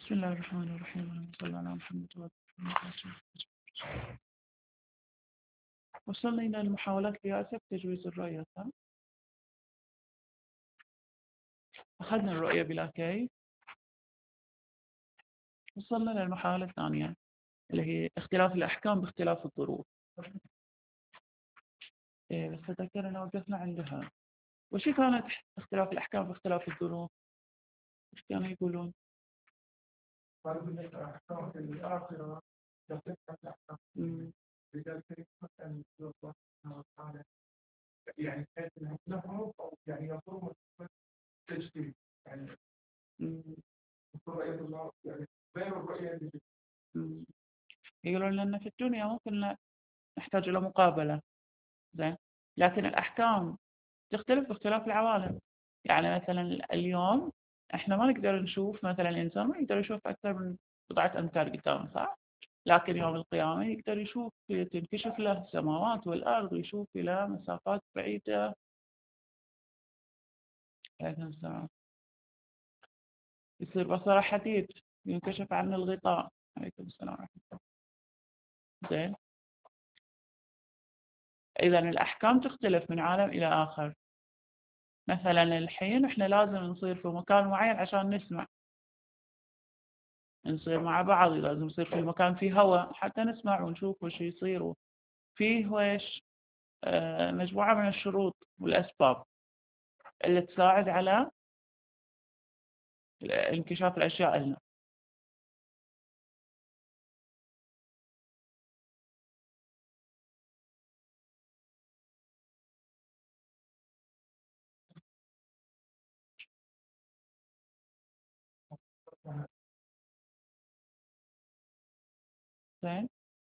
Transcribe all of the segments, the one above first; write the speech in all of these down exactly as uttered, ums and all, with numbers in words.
بسم الله الرحمن الرحيم. اللهم صل على محمد وعلى آل محمد. وصلنا إلى المحاولات لآسف تجويز الرؤية. أخذنا الرؤية بلا كيف. وصلنا للمحاولة الثانية اللي هي اختلاف الأحكام باختلاف الظروف. إيه بس أتذكر أن وقفنا عندها. وش كانت اختلاف الأحكام باختلاف الظروف؟ وش كانوا يقولون؟ قالوا إن الأحكام في الآخرة تختلف الأحكام. لذلك مثلا الله سبحانه وتعالى يعني بحيث أنهم لهم أو يعني يصوموا تجديد يعني رؤية الله يعني غير الرؤية اللي يقولون لأن في الدنيا ممكن نحتاج إلى مقابلة، زين، لكن الأحكام تختلف باختلاف العوالم. يعني مثلا اليوم احنا ما نقدر نشوف، مثلا الإنسان ما يقدر يشوف أكثر من بضعة أمتار قدامه، صح؟ لكن يوم القيامة يقدر يشوف، تنكشف له السماوات والأرض ويشوف إلى مسافات بعيدة. عليكم السلام. يصير بصره حديد، ينكشف عنه الغطاء. عليكم السلام ورحمة الله. زين، إذا الأحكام تختلف من عالم إلى آخر. مثلا الحين احنا لازم نصير في مكان معين عشان نسمع، نصير مع بعض، لازم نصير في مكان فيه هواء حتى نسمع ونشوف وش يصير. فيه وش آه مجموعة من الشروط والأسباب اللي تساعد على انكشاف الأشياء لنا. زين،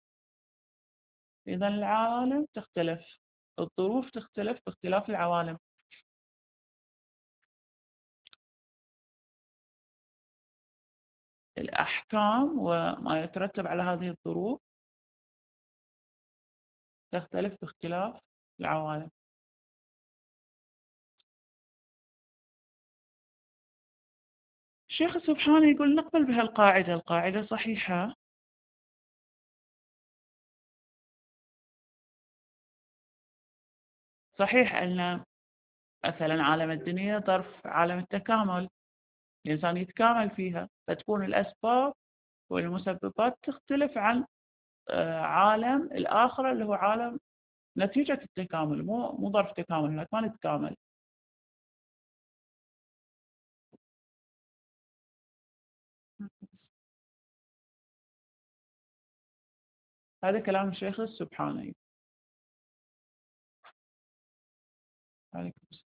إذا العوالم تختلف، الظروف تختلف باختلاف العوالم. الأحكام وما يترتب على هذه الظروف تختلف باختلاف العوالم. الشيخ سبحانه يقول نقبل بهالقاعدة، القاعدة صحيحة. صحيح أن مثلا عالم الدنيا ظرف عالم التكامل، الإنسان يتكامل فيها، فتكون الأسباب والمسببات تختلف عن عالم الآخرة اللي هو عالم نتيجة التكامل، مو مو ظرف تكامل، هناك ما نتكامل. هذا كلام الشيخ السبحاني. عليكم السلام.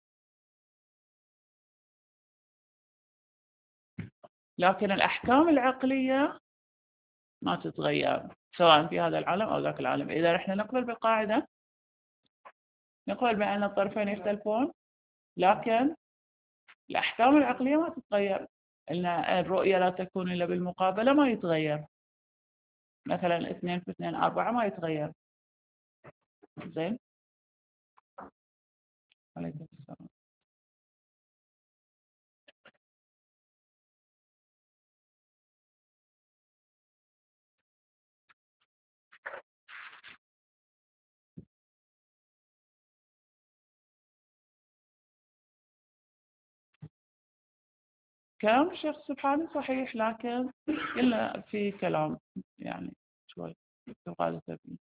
لكن الأحكام العقلية ما تتغير سواء في هذا العالم أو ذاك العالم. إذا إحنا نقبل بالقاعدة، نقبل بأن الطرفين يختلفون، لكن الأحكام العقلية ما تتغير. إن الرؤية لا تكون إلا بالمقابلة ما يتغير. مثلا اثنين في اثنين أربعة ما يتغير. زين، عليكم السلام. كلام الشيخ سبحانه صحيح، لكن إلا في كلام يعني شوي تقال فيه.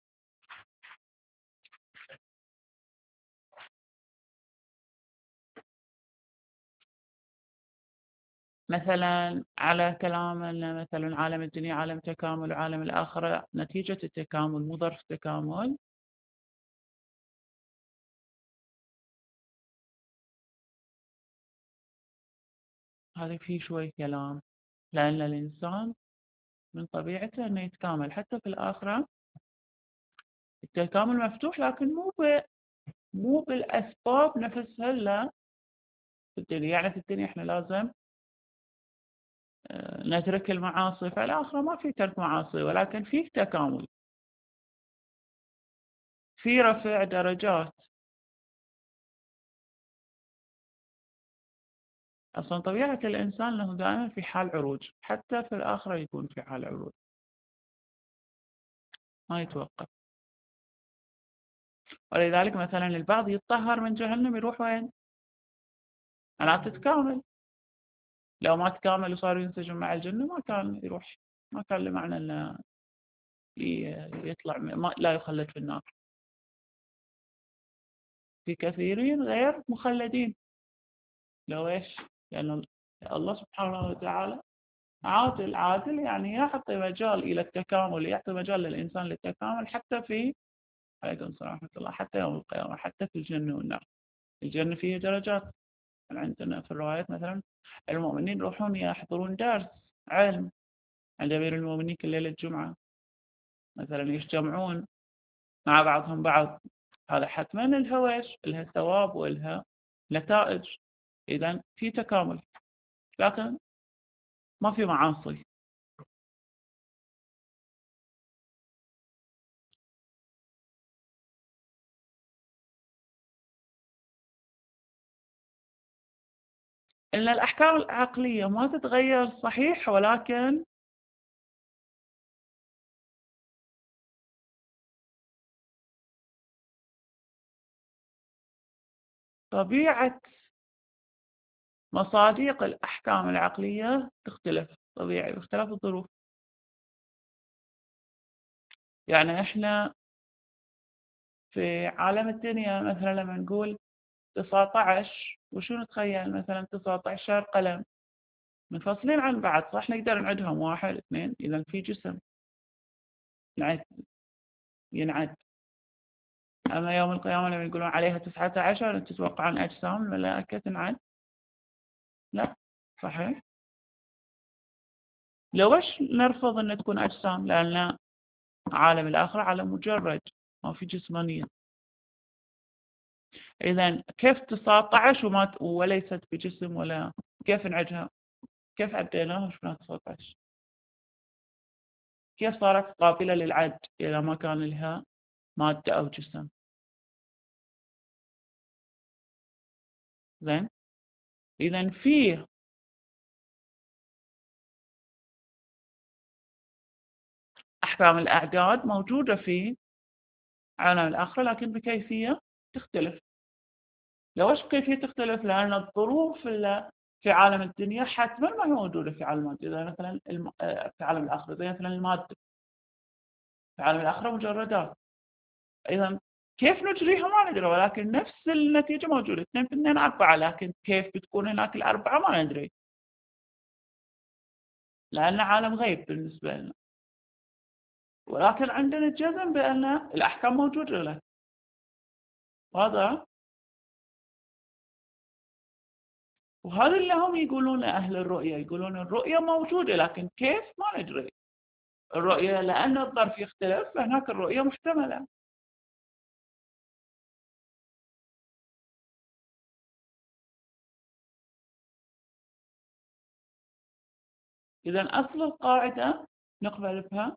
مثلا على كلام أن مثلا عالم الدنيا عالم تكامل وعالم الآخرة نتيجة التكامل مو ظرف تكامل. هذا فيه شوي كلام، لأن الإنسان من طبيعته أنه يتكامل حتى في الآخرة. التكامل مفتوح، لكن مو ب... مو بالأسباب نفسها. لا، في الدنيا يعني في الدنيا إحنا لازم نترك المعاصي، في الآخرة ما في ترك معاصي، ولكن فيه تكامل، في رفع درجات. أصلا طبيعة الإنسان أنه دائما في حال عروج، حتى في الآخرة يكون في حال عروج، ما يتوقف. ولذلك مثلا البعض يتطهر من جهنم يروح وين؟ أنا تتكامل. لو ما تكامل وصار ينسجم مع الجنة ما كان يروح، ما كان له معنى أنه يطلع ما لا يخلد في النار. في كثيرين غير مخلدين. لو إيش؟ لأن الله سبحانه وتعالى عادل. عادل يعني يعطي مجال إلى التكامل، يعطي مجال للإنسان للتكامل حتى في، عليكم السلام ورحمة الله، حتى يوم القيامة، حتى في الجنة والنار. الجنة فيها درجات. عندنا في الروايات مثلا المؤمنين يروحون يحضرون درس علم عند أمير المؤمنين كل ليلة الجمعة، مثلا يجتمعون مع بعضهم بعض. هذا حتما لها ايش؟ لها ثواب ولها نتائج. إذا في تكامل، لكن ما في معاصي. إن الأحكام العقلية ما تتغير صحيح، ولكن طبيعة مصادق الأحكام العقلية تختلف طبيعي باختلاف الظروف. يعني إحنا في عالم الدنيا مثلا لما نقول تسعة عشر، وشو نتخيل؟ مثلا تسعة عشر قلم منفصلين عن بعض، صح؟ نقدر نعدهم واحد اثنين، إذا في جسم نعد ينعد. أما يوم القيامة لما يقولون عليها تسعة عشر، تتوقعون أجسام الملائكة تنعد؟ لا، صحيح. ليش نرفض أن تكون أجسام؟ لأن عالم الآخرة عالم مجرد، ما في جسمانية. إذا كيف تسعة عشر وما وليست بجسم؟ ولا كيف نعدها؟ كيف عديناها وشفنا تسعة عشر؟ كيف صارت قابلة للعد إذا ما كان لها مادة أو جسم؟ زين. إذا في أحكام الأعداد موجودة في عالم الآخرة، لكن بكيفية تختلف. ليش بكيفية تختلف؟ لأن الظروف اللي في عالم الدنيا حتما ما هي موجودة في عالم المادة. إذا مثلا الم... في عالم الآخرة زي مثلا المادة في عالم الآخرة مجردات، إذا كيف نجريها ما ندري، ولكن نفس النتيجة موجودة، اثنين في اثنين أربعة، لكن كيف بتكون هناك الأربعة ما ندري، لأن عالم غيب بالنسبة لنا. ولكن عندنا الجزم بأن الأحكام موجودة له. هذا وهذا اللي هم يقولون أهل الرؤية، يقولون الرؤية موجودة لكن كيف ما ندري. الرؤية لأن الظرف يختلف، فهناك الرؤية محتملة. إذا أصل القاعدة نقبل بها.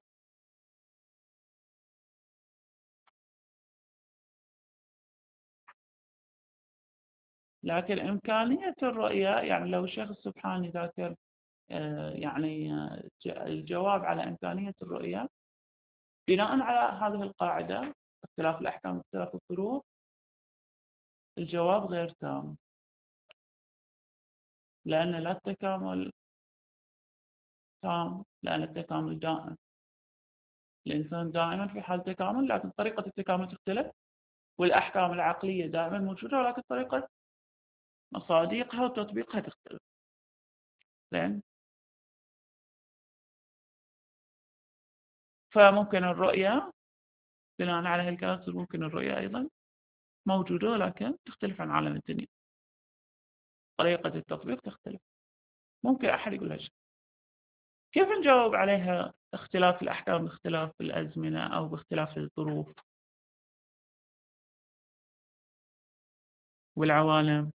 لكن إمكانية الرؤية، يعني لو الشيخ السبحاني ذاكر آه، يعني آه، الجواب على إمكانية الرؤية بناء على هذه القاعدة، اختلاف الأحكام اختلاف الظروف، الجواب غير تام، لأن لا التكامل تام، لأن التكامل دائم. الإنسان دائما في حال تكامل، لكن طريقة التكامل تختلف. والأحكام العقلية دائما موجودة، ولكن طريقة مصادقها وتطبيقها تختلف. زين. فممكن الرؤية بناء على هالكلام ممكن الرؤية أيضا موجودة، ولكن تختلف عن عالم الدنيا، طريقة التطبيق تختلف. ممكن أحد يقول هالشيء. كيف نجاوب عليها؟ اختلاف الأحكام باختلاف الأزمنة أو باختلاف الظروف والعوالم.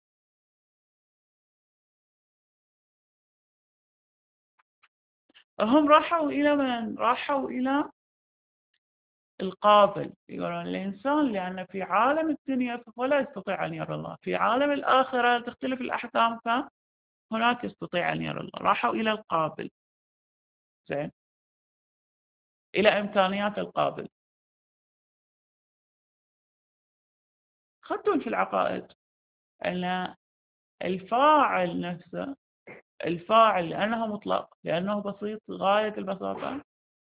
هم راحوا إلى من؟ راحوا إلى القابل. يقولون الإنسان لأن في عالم الدنيا فهو لا يستطيع أن يرى الله، في عالم الآخرة تختلف الأحكام هناك يستطيع أن يرى الله. راحوا إلى القابل، زين، إلى إمكانيات القابل. خدتون في العقائد أن الفاعل نفسه، الفاعل لأنه مطلق، لأنه بسيط غاية البساطة،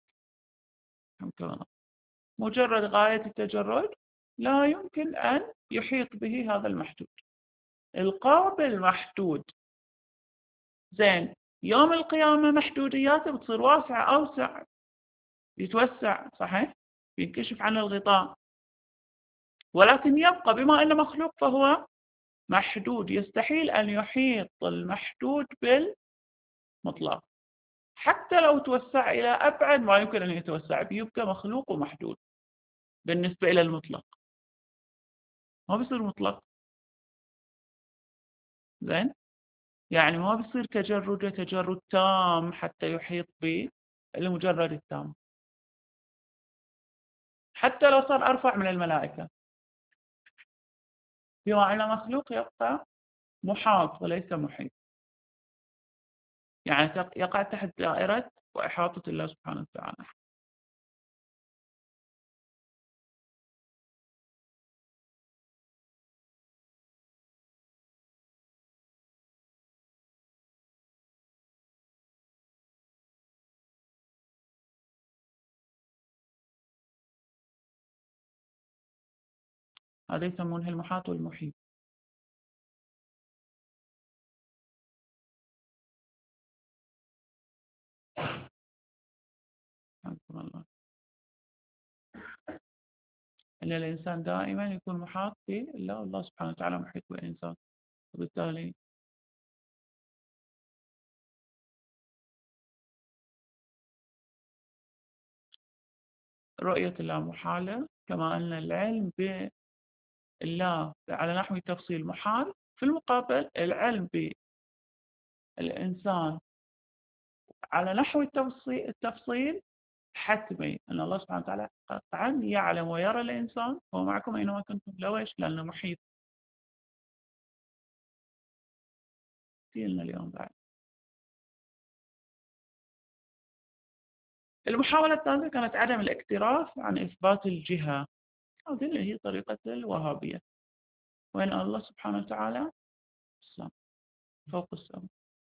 مجرد غاية التجرد، لا يمكن أن يحيط به هذا المحدود. القابل محدود، زين، يوم القيامة محدودياته بتصير واسعة أوسع، يتوسع، صحيح، ينكشف عن الغطاء، ولكن يبقى بما أنه مخلوق فهو محدود، يستحيل أن يحيط المحدود بالمطلق. حتى لو توسع إلى أبعد ما يمكن أن يتوسع، بيبقى مخلوق ومحدود بالنسبة إلى المطلق، ما بيصير مطلق، زين، يعني ما بيصير تجرده تجرد تام حتى يحيط بالمجرد التام، حتى لو صار أرفع من الملائكة، بما أن مخلوق يبقى محاط وليس محيط، يعني يقع تحت دائرة وإحاطة الله سبحانه وتعالى. هذا يسمونه المحاط والمحيط. الله. أن الإنسان دائما يكون محاط بالله، والله سبحانه وتعالى محيط بالإنسان، وبالتالي رؤية الله محالة، كما أن العلم بالله على نحو التفصيل محال. في المقابل العلم بالإنسان على نحو التفصيل حتمي، أن الله سبحانه وتعالى قطعا يعلم ويرى الإنسان هو معكم أينما كنتم، لويش؟ لأنه محيط فينا اليوم بعد. المحاولة الثالثة كانت عدم الاكتراث عن إثبات الجهة، هذه اللي هي طريقة الوهابية، وأن الله سبحانه وتعالى السماء، فوق السماء،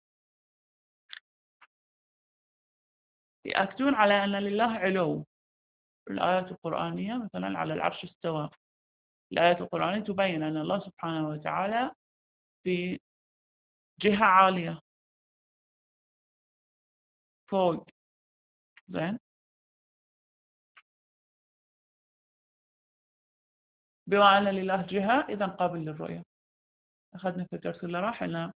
يأكدون على أن لله علو. الآيات القرآنية مثلا على العرش استوى، الآيات القرآنية تبين أن الله سبحانه وتعالى في جهة عالية فوق، زين، بما أن لله جهة إذا قابل للرؤية. أخذنا في الدرس اللي راح أن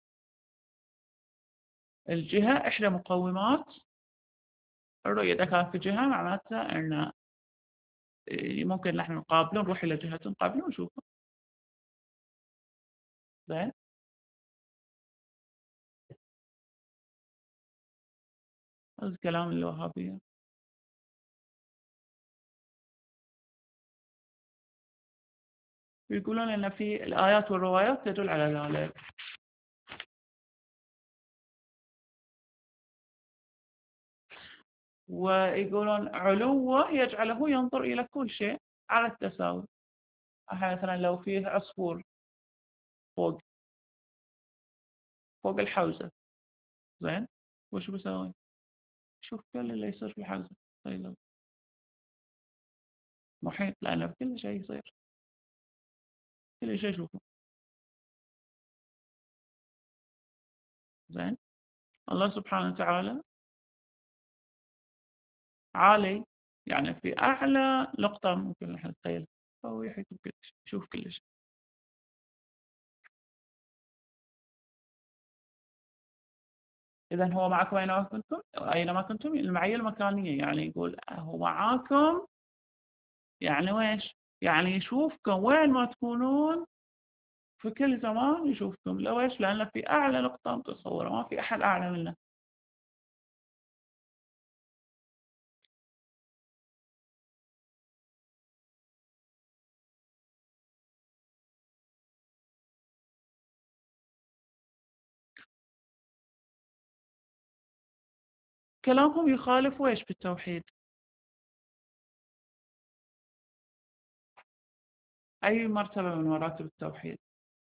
الجهة إحدى مقومات الرؤية. إذا كان في جهة معناته أن ممكن نحن نقابله، نروح إلى جهة نقابله ونشوفه، زين. هذا كلام الوهابية. يقولون أن في الآيات والروايات تدل على ذلك. ويقولون علوه يجعله ينظر إلى كل شيء على التساوي. مثلا لو فيه عصفور فوق فوق الحوزة، زين، وش بسوي؟ شوف كل اللي يصير في الحوزة، طيب محيط، لأنه كل شيء يصير، كل شيء يشوفه، زين. الله سبحانه وتعالى عالي، يعني في أعلى نقطة ممكن نحن نتخيل، فهو يحيط بكل شيء، يشوف كل شيء. إذا هو معكم أينما كنتم، أينما كنتم، المعية المكانية، يعني يقول هو معاكم، يعني ويش؟ يعني يشوفكم وين ما تكونون في كل زمان، يشوفكم، لويش؟ لأنه في أعلى نقطة متصورة، ما في أحد أعلى منه. كلامهم يخالف ويش بالتوحيد؟ أي مرتبة من مراتب التوحيد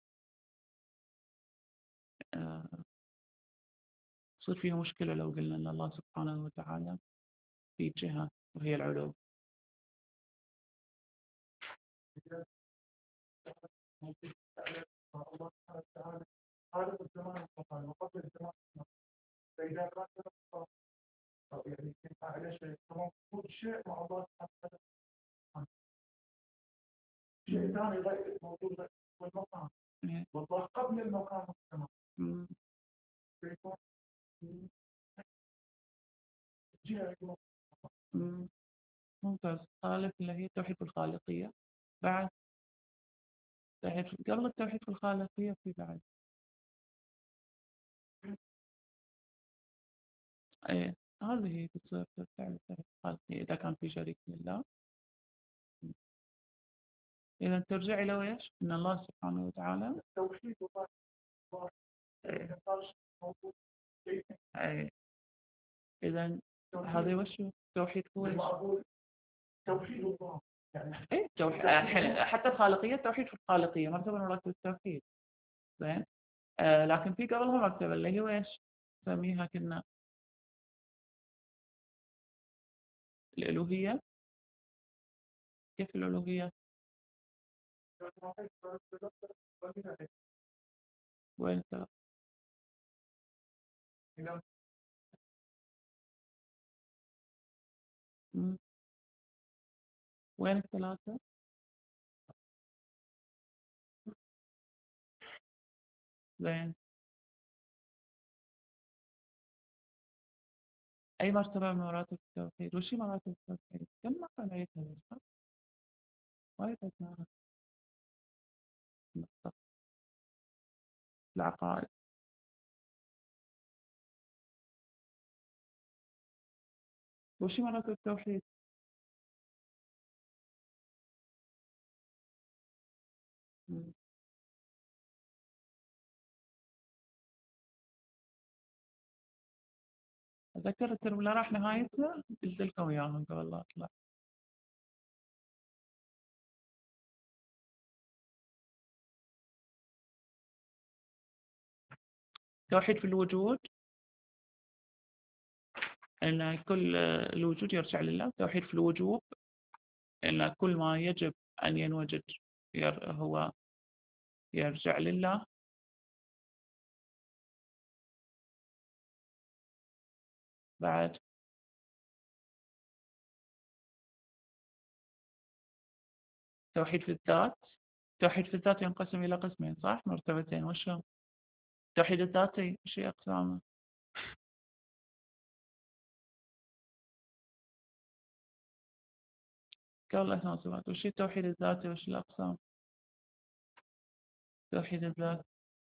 آه، يصير فيها مشكلة لو قلنا أن الله سبحانه وتعالى في جهة وهي العلو؟ الله سبحانه وتعالى خالق الزمان والمكان وقبل الزمان والمكان، فإذا كان يعني على شيء كل شيء مع الله سبحانه وتعالى، شيء ثاني غير موجود والمكان والله قبل المكان والزمان فيكون جهة. ممتاز. خالف اللي هي التوحيد في الخالقية. بعد توحيد قبل التوحيد في الخالقية في بعد ايه هذه تصير ترجع للتوحيد الخالقية إذا كان في شريك لله. إذا ترجع إلى ويش؟ إن الله سبحانه وتعالى التوحيد الله إيه. موجود. إيه. إذا هذا وش التوحيد هو إيش؟ توحيد الله يعني إيه توحيد حتى الخالقية التوحيد في الخالقية مرتبة من مراتب التوحيد. زين. آه لكن في قبلها مرتبة اللي هي ويش؟ نسميها كنا الألوهية. كيف الألوهية؟ وين الثلاث؟ وين الثلاثة؟ زين. أي مرتبة من مراتب التوحيد؟ وش هي مراتب التوحيد؟ كم مرة نعيدها صح؟ وايد أسمعها. العقائد. وش هي مراتب التوحيد؟ مم. أتذكر الترم اللي راح نهايتنا قلت لكم إياهم قبل لا أطلع. توحيد في الوجود أن كل الوجود يرجع لله. توحيد في الوجوب أن كل ما يجب أن ينوجد هو يرجع لله. بعد توحيد في الذات. توحيد في الذات ينقسم إلى قسمين صح؟ مرتبتين وش هم؟ توحيد الذاتي وش هي أقسامه؟ قبل الأسماء والصفات وش هي التوحيد الذاتي وش الأقسام؟ توحيد الذات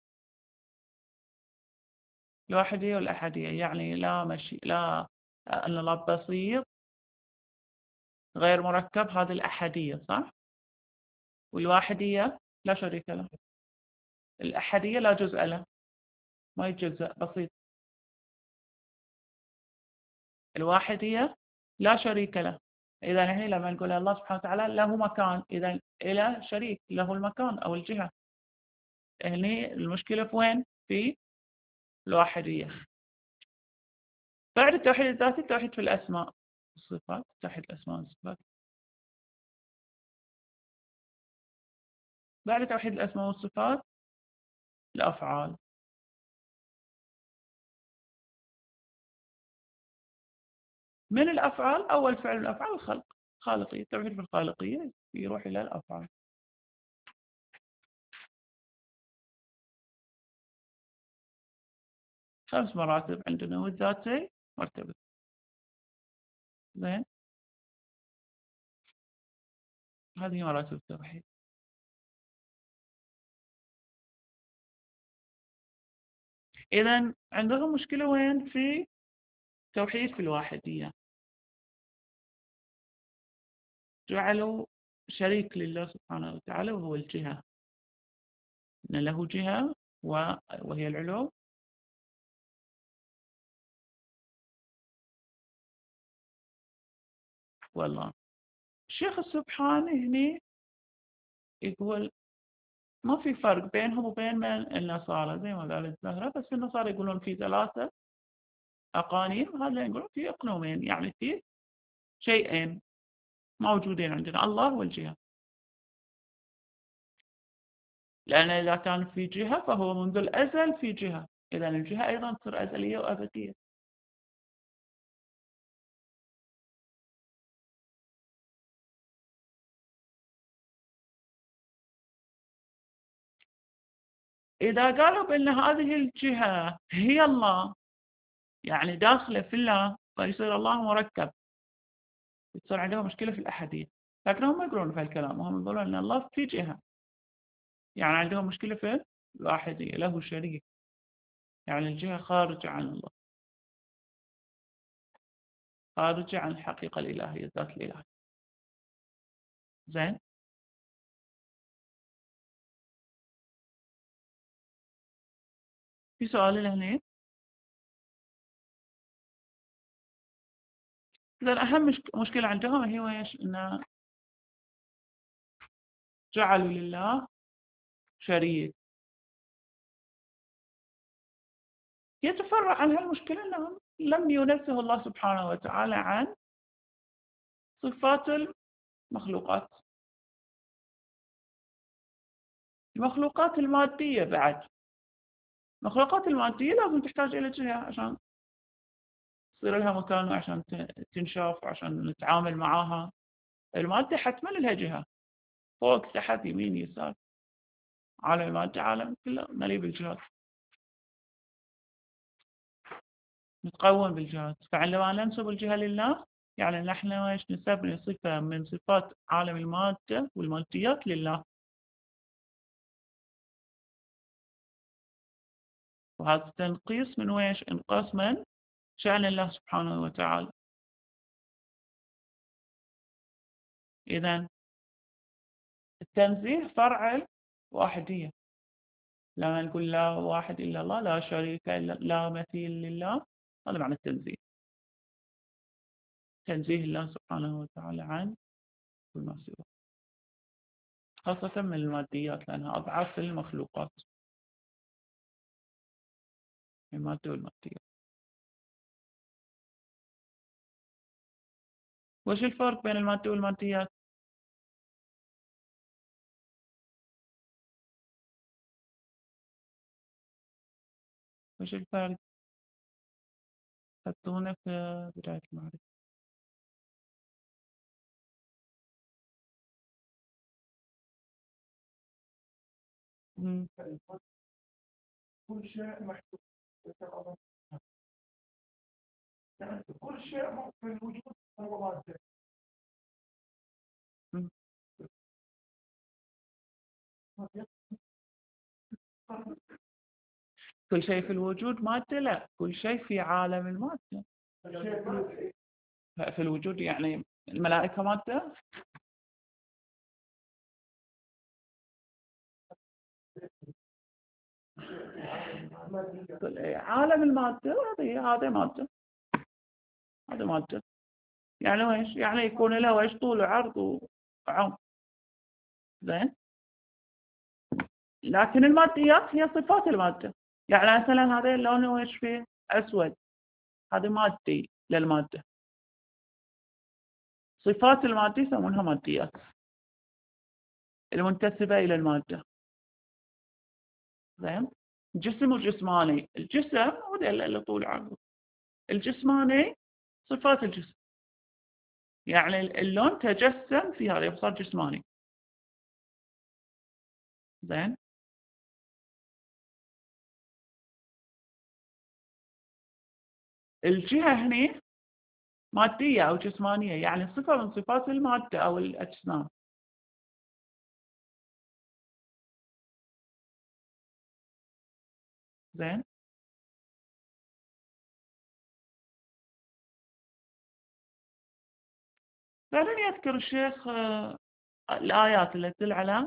الواحدية والأحدية يعني لا مشي لا أن الله بسيط غير مركب هذه الأحدية صح؟ والواحدية لا شريك له. الأحدية لا جزء له ما يتجزأ بسيط. الواحدية لا شريك له. إذا هنا لما نقول الله سبحانه وتعالى له مكان إذا إلى شريك له المكان أو الجهة. هنا المشكلة في وين؟ في الواحدية. بعد التوحيد الذاتي التوحيد في الأسماء والصفات. توحيد الأسماء والصفات. بعد توحيد الأسماء والصفات الأفعال. من الأفعال أول فعل من الأفعال الخلق. خالقية. التوحيد في الخالقية يروح إلى الأفعال. خمس مراتب عندنا والذاتي مرتبة. زين. هذه مراتب التوحيد. إذا عندهم مشكلة وين؟ في توحيد في الواحدية. جعلوا شريك لله سبحانه وتعالى وهو الجهة. إن له جهة وهي العلو والله. الشيخ السبحاني هني يقول ما في فرق بينهم وبين من النصارى زي ما قالت زهرة، بس النصارى يقولون في ثلاثة أقانيم، هذا يقولون في أقنومين، يعني في شيئين موجودين عندنا، الله والجهة. لأن إذا كان في جهة فهو منذ الأزل في جهة، إذا الجهة أيضا تصير أزلية وأبدية. إذا قالوا بأن هذه الجهة هي الله، يعني داخلة في الله، فيصير الله مركب، يصير عندهم مشكلة في الأحدية. لكن هم ما يقولون في هالكلام، هم يقولون أن الله في جهة، يعني عندهم مشكلة في الواحدية، له شريك، يعني الجهة خارجة عن الله، خارجة عن الحقيقة الإلهية، الذات الإلهية. زين. في سؤال هنا. إذا أهم مشكلة عندهم هي إيش؟ إن جعلوا لله شريك. يتفرع عن هالمشكلة أنهم لم ينزه الله سبحانه وتعالى عن صفات المخلوقات، المخلوقات المادية بعد. المخلوقات المادية لازم تحتاج إلى جهة عشان يصير لها مكان، وعشان تنشاف، وعشان نتعامل معاها. المادة حتما لها جهة، فوق تحت يمين يسار، عالم المادة عالم كله مليء بالجهات، متقوم بالجهات. فعندما ننسب الجهة لله، يعني نحن ايش نسب صفة من صفات عالم المادة والماديات لله، وهذا تنقيص من ويش؟ انقاص من شأن الله سبحانه وتعالى. إذن التنزيه فرع الواحدية. لما نقول لا واحد إلا الله، لا شريك إلا، لا مثيل لله، هذا معنى التنزيه، تنزيه الله سبحانه وتعالى عن كل ما سواه، خاصة من الماديات لأنها أضعف المخلوقات، المادة والماديات. وش الفرق بين المادة والماديات؟ وش الفرق؟ حطونا في بداية المعرفة. مم. كل شيء محدود، يعني كل شيء في الوجود هو مادة. مم. كل شيء في الوجود مادة؟ لا، كل شيء في عالم المادة. في الوجود يعني الملائكة مادة؟ عالم المادة هذه هذا مادة، هذا مادة. يعني ويش؟ يعني يكون له ويش؟ طول وعرض وعمق. زين. لكن الماديات هي صفات المادة، يعني مثلا هذا اللون ويش فيه؟ أسود، هذا مادي للمادة. صفات المادة يسمونها ماديات المنتسبة إلى المادة. زين. جسم وجسماني، الجسم هو اللي طول عرض، الجسماني صفات الجسم، يعني اللون تجسم في هذا صار جسماني. زين. الجهة هنا مادية أو جسمانية، يعني صفة من صفات المادة أو الأجسام. زين. بعدين يذكر الشيخ آه، الآيات التي تدل على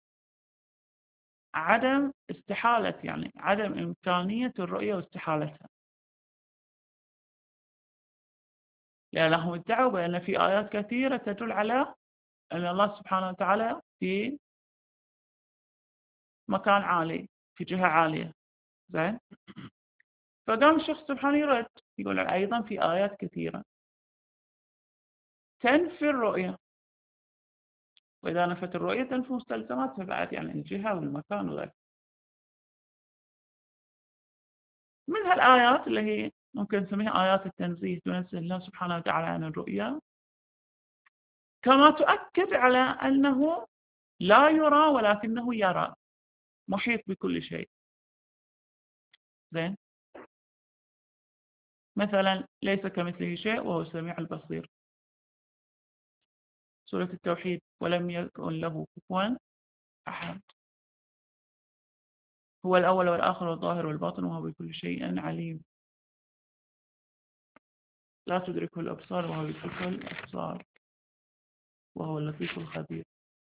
عدم استحالة، يعني عدم إمكانية الرؤية واستحالتها. لأنهم ادعوا بأن في آيات كثيرة تدل على أن الله سبحانه وتعالى في مكان عالي، في جهة عالية. زين. فقام الشخص سبحانه يرد يقول أيضا في آيات كثيرة تنفي الرؤية، وإذا نفت الرؤية تنفي مستلزمات فبعد يعني الجهة والمكان وغيره. من هالآيات اللي هي ممكن نسميها آيات التنزيه، تنزه الله سبحانه وتعالى عن الرؤية، كما تؤكد على أنه لا يرى ولكنه يرى، محيط بكل شيء. زين. مثلا ليس كمثله شيء وهو السميع البصير. سورة التوحيد ولم يكن له كفوا أحد. هو الأول والآخر والظاهر والباطن وهو بكل شيء عليم. لا تدركه الأبصار وهو يدرك الأبصار وهو اللطيف الخبير.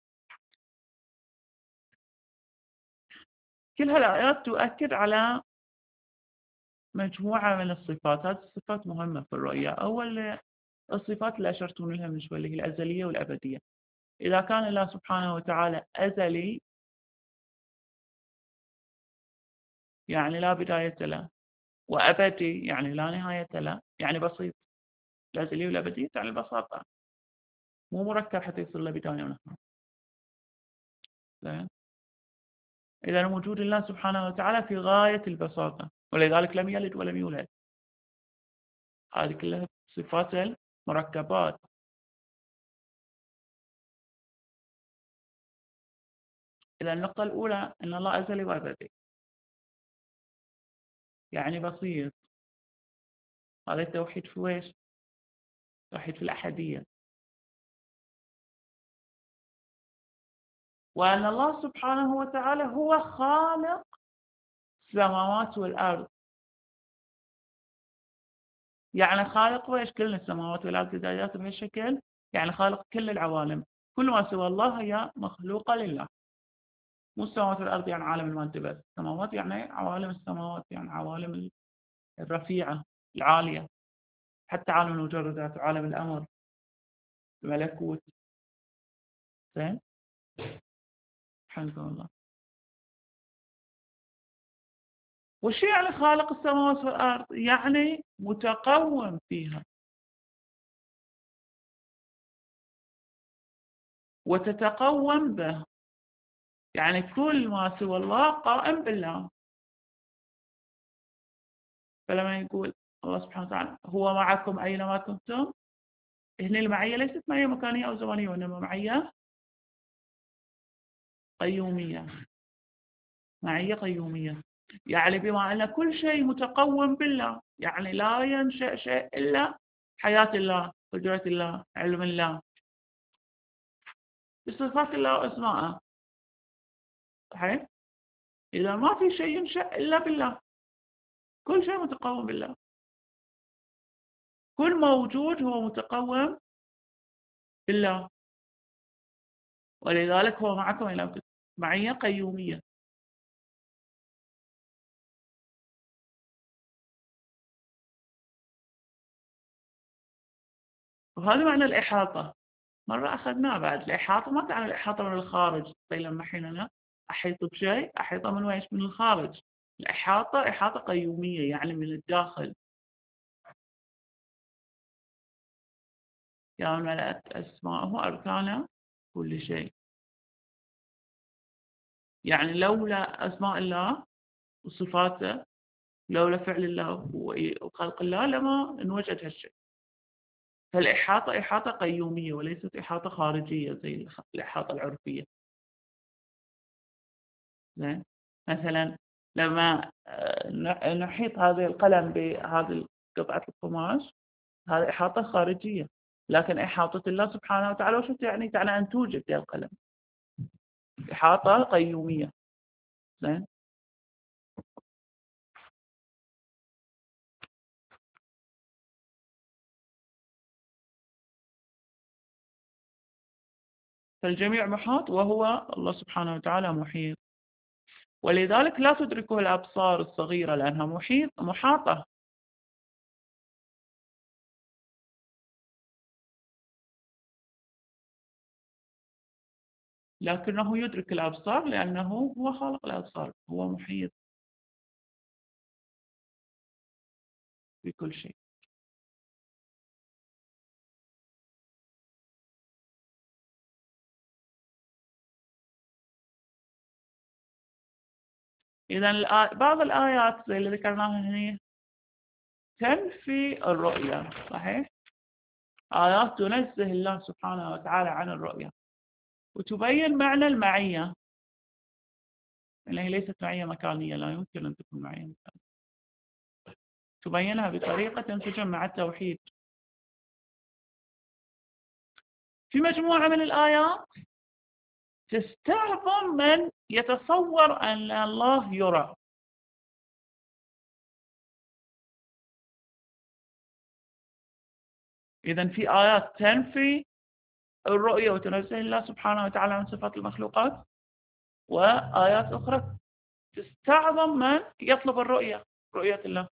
كل هالآيات تؤكد على مجموعة من الصفات. هذه الصفات مهمة في الرؤية. أول الصفات اللي أشرتون لها من شوي اللي هي الأزلية والأبدية. إذا كان الله سبحانه وتعالى أزلي يعني لا بداية له، وأبدي يعني لا نهاية له، يعني بسيط. الأزلية والأبدية يعني البساطة، مو مركب حتى يصير له بداية ونهاية. إذا وجود الله سبحانه وتعالى في غاية البساطة، ولذلك لم يلد ولم يولد. هذه كلها صفات المركبات. إذا النقطة الأولى أن الله أزلي وأبدي، يعني بسيط. هذا التوحيد في ويش؟ توحيد في الأحدية. وأن الله سبحانه وتعالى هو خالق السماوات والأرض، يعني خالق ويش؟ كل السماوات والأرض بدايات بهالشكل، يعني خالق كل العوالم. كل ما سوى الله هي مخلوقة لله. مو السماوات والأرض يعني عالم المادة بس، السماوات يعني عوالم السماوات، يعني عوالم الرفيعة العالية، حتى عالم المجردات وعالم الأمر، الملكوت. زين. حمد الله. وش يعني خالق السماوات والأرض؟ يعني متقوم فيها وتتقوم به، يعني كل ما سوى الله قائم بالله. فلما يقول الله سبحانه وتعالى هو معكم أينما كنتم، هنا المعية ليست معية مكانية أو زمانية، وإنما معية قيومية. معية قيومية، يعني بما أن كل شيء متقوم بالله، يعني لا ينشأ شيء إلا حياة الله، قدرة الله، علم الله، بصفات الله وأسماءه. صحيح؟ إذا ما في شيء ينشأ إلا بالله، كل شيء متقوم بالله، كل موجود هو متقوم بالله، ولذلك هو معكم إلى معية قيومية. وهذا معنى الإحاطة. مرة أخذناه بعد. الإحاطة ما تعني الإحاطة من الخارج زي لما حيننا أحيط بشيء، أحيطه من ويش؟ من الخارج. الإحاطة إحاطة قيومية، يعني من الداخل. يا من ملأت أسماءه أركان كل شيء، يعني لولا أسماء الله وصفاته، لولا فعل الله وخلق الله لما انوجد هالشيء. فالإحاطة إحاطة قيومية وليست إحاطة خارجية زي الإحاطة العرفية. زين. مثلا لما نحيط هذا القلم بهذه قطعة القماش، هذه إحاطة خارجية. لكن إحاطة الله سبحانه وتعالى وش يعني؟ تعني أن توجد ذا القلم. إحاطة قيومية. زين. فالجميع محاط وهو الله سبحانه وتعالى محيط، ولذلك لا تدركه الأبصار الصغيرة لأنها محيط محاطة. لكنه يدرك الأبصار لأنه هو خالق الأبصار، هو محيط بكل شيء. إذا بعض الآيات زي اللي ذكرناها هنا تنفي الرؤية، صحيح؟ آيات تنزه الله سبحانه وتعالى عن الرؤية وتبين معنى المعية، اللي هي ليست معية مكانية، لا يمكن أن تكون معية مكانية، تبينها بطريقة تنسجم مع التوحيد. في مجموعة من الآيات تستعظم من يتصور أن الله يرى، إذا في آيات تنفي الرؤية وتنزه الله سبحانه وتعالى عن صفات المخلوقات، وآيات أخرى تستعظم من يطلب الرؤية، رؤية الله.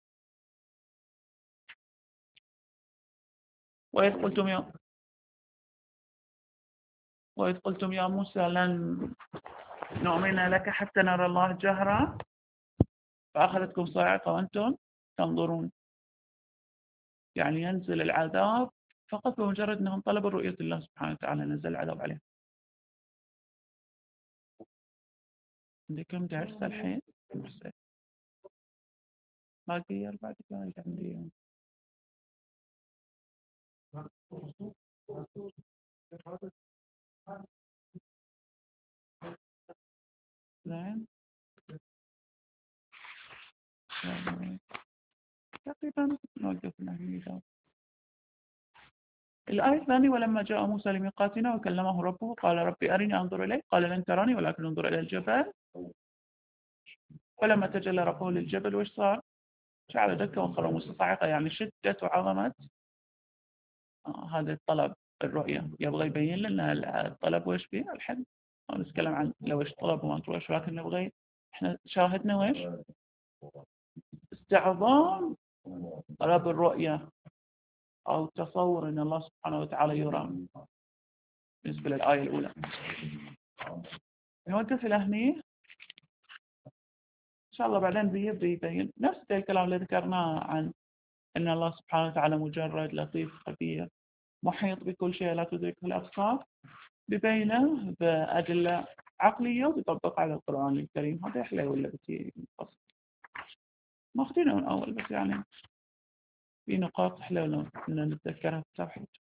وإذ قلتم يا وإذ قلتم يا موسى لن نؤمن لك حتى نرى الله جهرا فأخذتكم صاعقة وأنتم تنظرون، يعني ينزل العذاب فقط بمجرد أنهم طلبوا رؤية الله سبحانه وتعالى نزل العذاب عليهم. عندي كم درس الحين؟ باقي أربع دقائق عندي. زين تقريبا نوقف هنا. الآية الثانية ولما جاء موسى لميقاتنا وكلمه ربه قال ربي أرني أنظر إليك قال لن تراني ولكن انظر إلى الجبل فلما تجلى ربه للجبل وش صار؟ جعل دكا وخر موسى صاعقة، يعني شدة وعظمة آه هذا الطلب الرؤية، يبغى يبين لنا الطلب وش فيه الحد. نتكلم عن لو ايش طلب وما ادري وش، لكن نبغى احنا شاهدنا وش استعظام طلب الرؤية أو تصور أن الله سبحانه وتعالى يرى بالنسبة للآية الأولى. نوقف إلى هني إن شاء الله، بعدين بيبدأ يبين نفس الكلام اللي ذكرناه عن أن الله سبحانه وتعالى مجرد لطيف خبير محيط بكل شيء لا تدركه الأبصار، ببينه بأدلة عقلية وتطبق على القرآن الكريم. هذا يحلى ولا بتي فصل ما أخذينه من أول، بس يعني في نقاط حلوة إن نتذكرها في التوحيد.